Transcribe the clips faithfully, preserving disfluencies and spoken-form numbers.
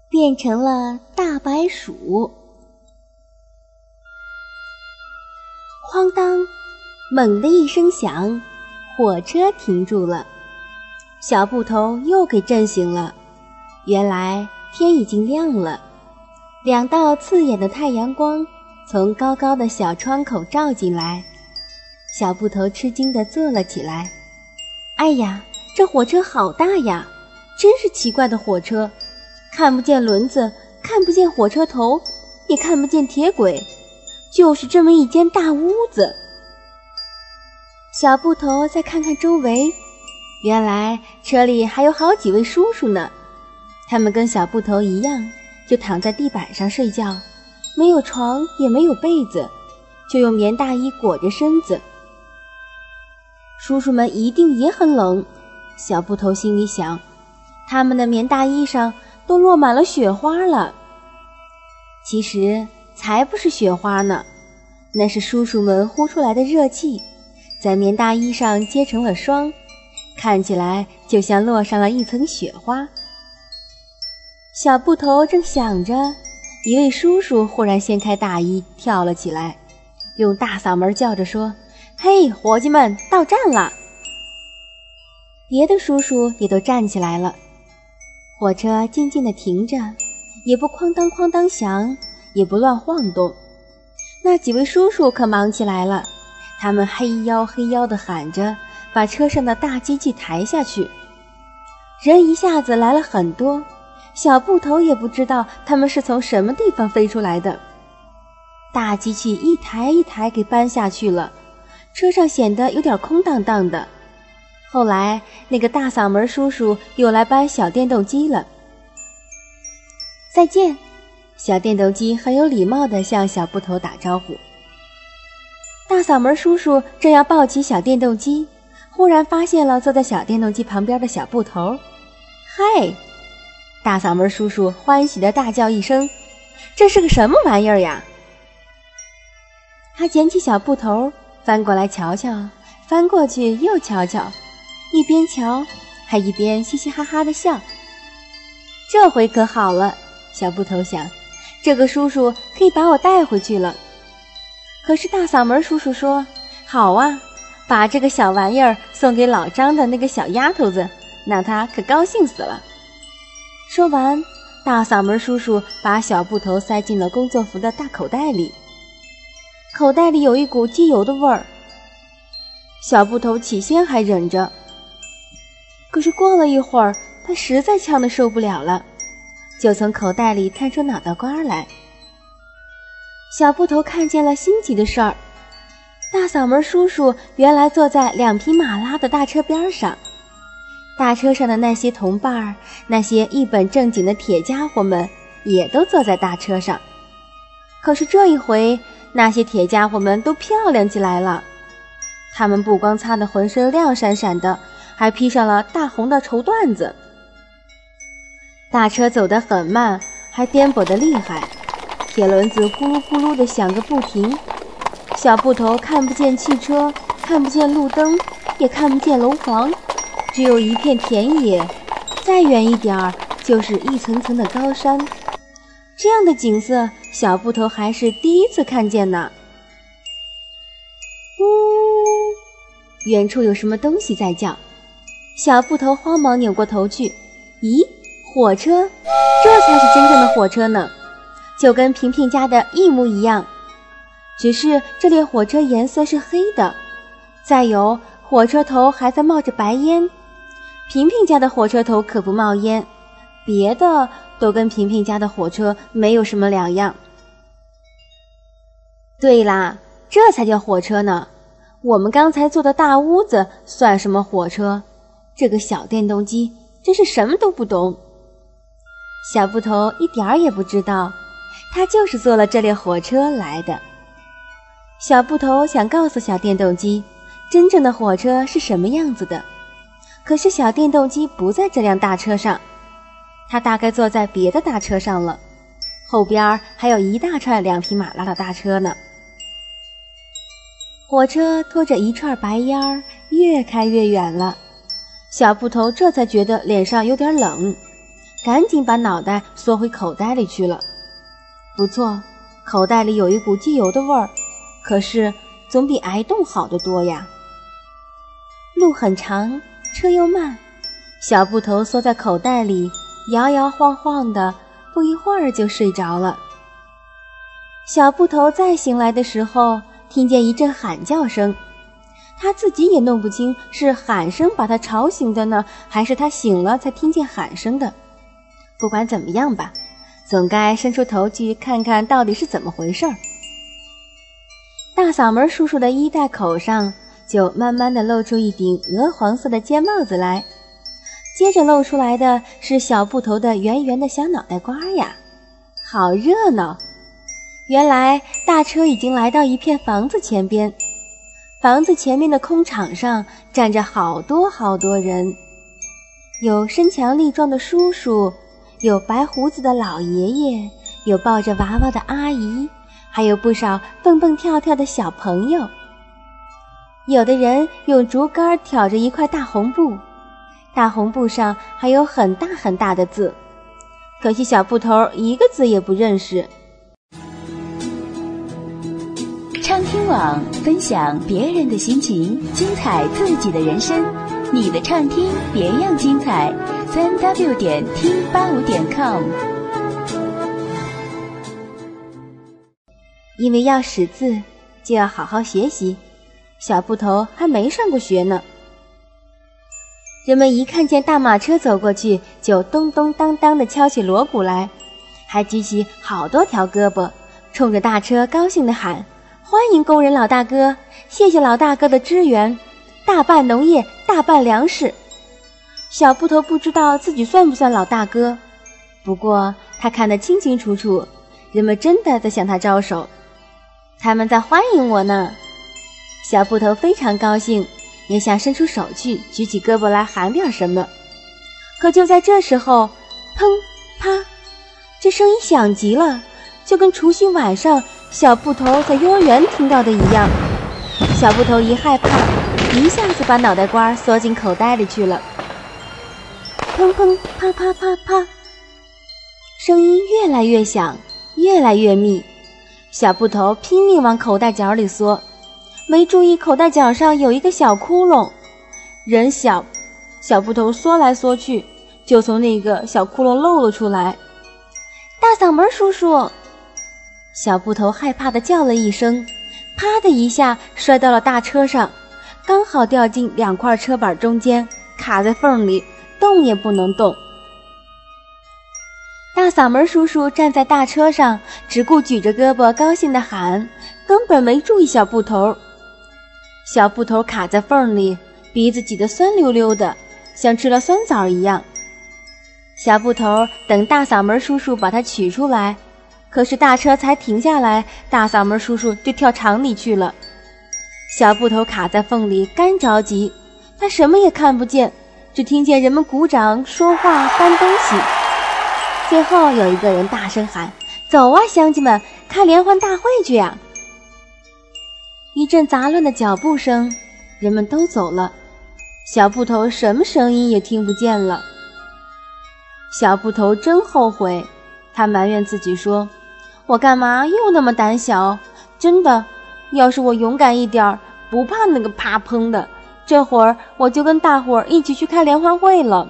变成了大白鼠。哐当，猛地一声响，火车停住了。小布头又给震醒了，原来天已经亮了，两道刺眼的太阳光从高高的小窗口照进来。小布头吃惊地坐了起来。哎呀，这火车好大呀，真是奇怪的火车，看不见轮子，看不见火车头，也看不见铁轨，就是这么一间大屋子。小布头再看看周围，原来车里还有好几位叔叔呢，他们跟小布头一样，就躺在地板上睡觉，没有床也没有被子，就用棉大衣裹着身子。叔叔们一定也很冷，小布头心里想，他们的棉大衣上都落满了雪花了。其实才不是雪花呢，那是叔叔们呼出来的热气，在棉大衣上结成了霜，看起来就像落上了一层雪花。小布头正想着，一位叔叔忽然掀开大衣跳了起来，用大嗓门叫着说：嘿，伙计们，到站了！别的叔叔也都站起来了。火车静静地停着，也不哐当哐当响，也不乱晃动。那几位叔叔可忙起来了，他们嘿腰嘿腰地喊着，把车上的大机器抬下去。人一下子来了很多，小布头也不知道他们是从什么地方飞出来的。大机器一台一台给搬下去了，车上显得有点空荡荡的。后来那个大嗓门叔叔又来搬小电动机了。再见，小电动机很有礼貌地向小布头打招呼。大嗓门叔叔正要抱起小电动机，忽然发现了坐在小电动机旁边的小布头。嗨！大嗓门叔叔欢喜地大叫一声，这是个什么玩意儿呀？他捡起小布头，翻过来瞧瞧，翻过去又瞧瞧，一边瞧还一边嘻嘻哈哈地笑。这回可好了，小布头想，这个叔叔可以把我带回去了。可是大嗓门叔叔说，好啊，把这个小玩意儿送给老张的那个小丫头子，那他可高兴死了。说完，大嗓门叔叔把小布头塞进了工作服的大口袋里，口袋里有一股机油的味儿。小布头起先还忍着，可是过了一会儿，他实在呛得受不了了，就从口袋里探出脑袋瓜来。小布头看见了新奇的事儿，大嗓门叔叔原来坐在两匹马拉的大车边上，大车上的那些同伴儿，那些一本正经的铁家伙们也都坐在大车上。可是这一回，那些铁家伙们都漂亮起来了，他们不光擦得浑身亮闪闪的，还披上了大红的绸缎子。大车走得很慢，还颠簸得厉害，铁轮子咕噜咕噜地响个不停。小布头看不见汽车，看不见路灯，也看不见楼房，只有一片田野，再远一点儿就是一层层的高山。这样的景色，小布头还是第一次看见呢。呜，远处有什么东西在叫，小布头慌忙扭过头去，咦，火车，这才是真正的火车呢，就跟平平家的一模一样，只是这列火车颜色是黑的，再有火车头还在冒着白烟。平平家的火车头可不冒烟，别的都跟平平家的火车没有什么两样。对啦，这才叫火车呢，我们刚才坐的大屋子算什么火车？这个小电动机真是什么都不懂。小布头一点儿也不知道，他就是坐了这列火车来的。小布头想告诉小电动机，真正的火车是什么样子的，可是小电动机不在这辆大车上，他大概坐在别的大车上了，后边还有一大串两匹马拉的大车呢。火车拖着一串白烟儿，越开越远了。小布头这才觉得脸上有点冷， 赶紧把脑袋缩回口袋里去了。不错，口袋里有一股机油的味儿，可是总比挨冻好得多呀。路很长，车又慢，小布头缩在口袋里，摇摇晃晃的，不一会儿就睡着了。小布头再醒来的时候，听见一阵喊叫声，他自己也弄不清是喊声把他吵醒的呢，还是他醒了才听见喊声的。不管怎么样吧，总该伸出头去看看到底是怎么回事儿。大嗓门叔叔的衣带口上就慢慢地露出一顶鹅黄色的尖帽子来，接着露出来的是小布头的圆圆的小脑袋瓜呀，好热闹！原来大车已经来到一片房子前边，房子前面的空场上站着好多好多人，有身强力壮的叔叔，有白胡子的老爷爷，有抱着娃娃的阿姨，还有不少蹦蹦跳跳的小朋友。有的人用竹竿挑着一块大红布，大红布上还有很大很大的字，可惜小布头一个字也不认识。 畅听网，分享别人的心情，精彩自己的人生。你的畅听别样精彩，三 w 点听八五点 com。 因为要识字，就要好好学习。小布头还没上过学呢。人们一看见大马车走过去，就咚咚当当地敲起锣鼓来，还举起好多条胳膊，冲着大车高兴地喊：欢迎工人老大哥，谢谢老大哥的支援，大办农业，大办粮食。小布头不知道自己算不算老大哥，不过他看得清清楚楚，人们真的在向他招手，他们在欢迎我呢。小布头非常高兴，也想伸出手去举起胳膊来喊点什么。可就在这时候，砰啪，这声音响极了，就跟除夕晚上小布头在幼儿园听到的一样。小布头一害怕，一下子把脑袋瓜缩进口袋里去了。砰砰啪啪啪啪，声音越来越响，越来越密。小布头拼命往口袋角里缩，没注意口袋角上有一个小窟窿，人小，小布头缩来缩去，就从那个小窟窿露了出来。大嗓门叔叔！小布头害怕地叫了一声，啪的一下摔到了大车上，刚好掉进两块车板中间，卡在缝里，动也不能动。大嗓门叔叔站在大车上，只顾举着胳膊高兴地喊，根本没注意小布头。小布头卡在缝里，鼻子挤得酸溜溜的，像吃了酸枣一样。小布头等大嗓门叔叔把它取出来，可是大车才停下来，大嗓门叔叔就跳厂里去了。小布头卡在缝里，干着急，他什么也看不见，只听见人们鼓掌、说话、搬东西。最后有一个人大声喊：走啊，乡亲们，看联欢大会去呀！一阵杂乱的脚步声，人们都走了，小布头什么声音也听不见了。小布头真后悔，他埋怨自己说：我干嘛又那么胆小？真的，要是我勇敢一点，不怕那个啪砰的，这会儿我就跟大伙儿一起去开联欢会了。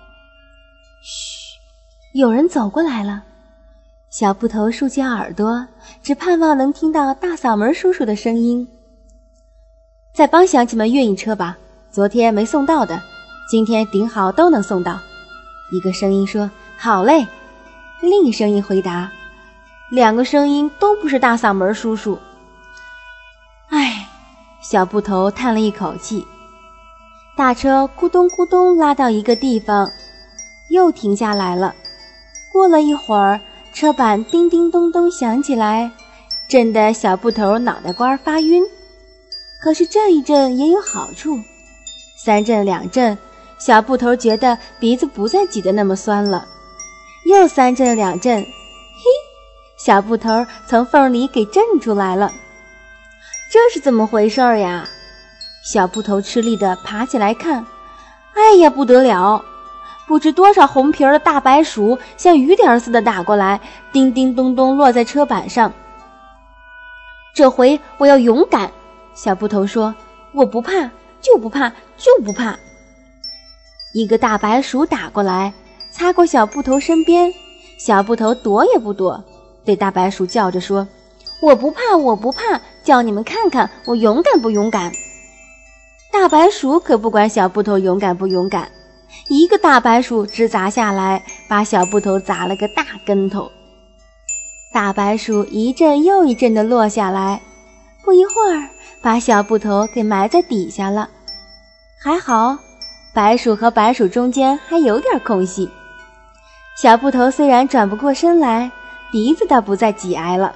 嘘，有人走过来了。小布头竖起耳朵，只盼望能听到大嗓门叔叔的声音。再帮乡亲们运一车吧，昨天没送到的，今天顶好都能送到。一个声音说：好嘞。另一声音回答。两个声音都不是大嗓门叔叔。唉，小布头叹了一口气。大车咕咚咕咚拉到一个地方，又停下来了。过了一会儿，车板叮叮咚咚响起来，震得小布头脑袋瓜发晕。可是这一震也有好处，三震两震，小布头觉得鼻子不再挤得那么酸了。又三震两震，嘿，小布头从缝里给震出来了。这是怎么回事呀？小布头吃力地爬起来看，哎呀，不得了！ 不知多少红皮儿的大白鼠像雨点似的打过来，叮叮咚咚落在车板上。这回我要勇敢，小布头说，我不怕，就不怕，就不怕。一个大白鼠打过来，擦过小布头身边，小布头躲也不躲，对大白鼠叫着说，我不怕，我不怕，叫你们看看我勇敢不勇敢。大白鼠可不管小布头勇敢不勇敢，一个大白鼠直砸下来，把小布头砸了个大跟头。大白鼠一阵又一阵地落下来，不一会儿把小布头给埋在底下了。还好，白鼠和白鼠中间还有点空隙。小布头虽然转不过身来，鼻子倒不再挤挨了。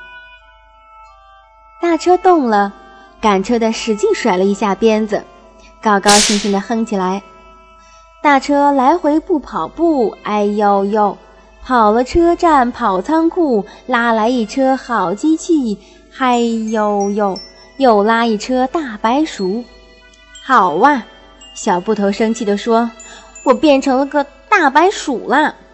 大车动了，赶车的使劲甩了一下鞭子，高高兴兴地哼起来。大车来回不跑步，哎呦呦，跑了车站，跑仓库，拉来一车好机器，嗨呦呦，又拉一车大白鼠。好哇，小布头生气地说，我变成了个大白鼠啦。